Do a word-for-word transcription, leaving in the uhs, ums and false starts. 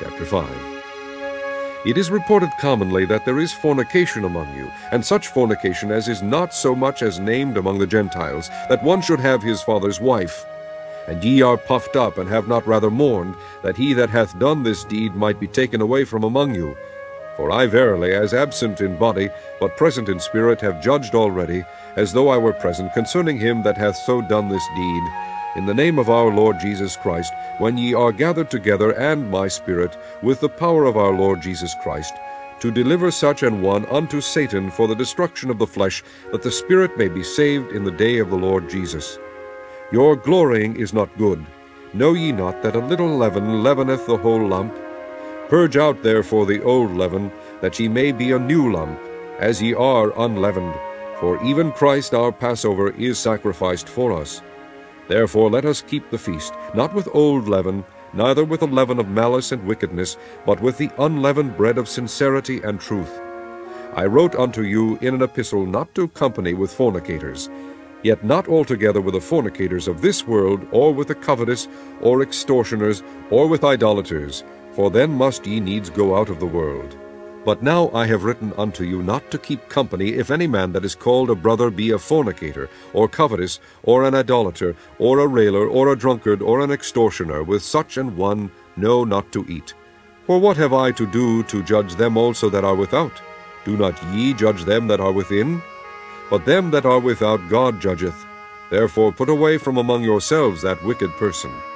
Chapter five. It is reported commonly that there is fornication among you, and such fornication as is not so much as named among the Gentiles, that one should have his father's wife. And ye are puffed up, and have not rather mourned, that he that hath done this deed might be taken away from among you. For I verily, as absent in body, but present in spirit, have judged already, as though I were present, concerning him that hath so done this deed, in the name of our Lord Jesus Christ, when ye are gathered together, and my spirit, with the power of our Lord Jesus Christ, to deliver such an one unto Satan for the destruction of the flesh, that the spirit may be saved in the day of the Lord Jesus. Your glorying is not good. Know ye not that a little leaven leaveneth the whole lump? Purge out therefore the old leaven, that ye may be a new lump, as ye are unleavened. For even Christ our Passover is sacrificed for us. Therefore let us keep the feast, not with old leaven, neither with the leaven of malice and wickedness, but with the unleavened bread of sincerity and truth. I wrote unto you in an epistle not to company with fornicators, yet not altogether with the fornicators of this world, or with the covetous, or extortioners, or with idolaters, for then must ye needs go out of the world. But now I have written unto you not to keep company, if any man that is called a brother be a fornicator, or covetous, or an idolater, or a railer, or a drunkard, or an extortioner. With such an one no not to eat. For what have I to do to judge them also that are without? Do not ye judge them that are within? But them that are without God judgeth. Therefore put away from among yourselves that wicked person.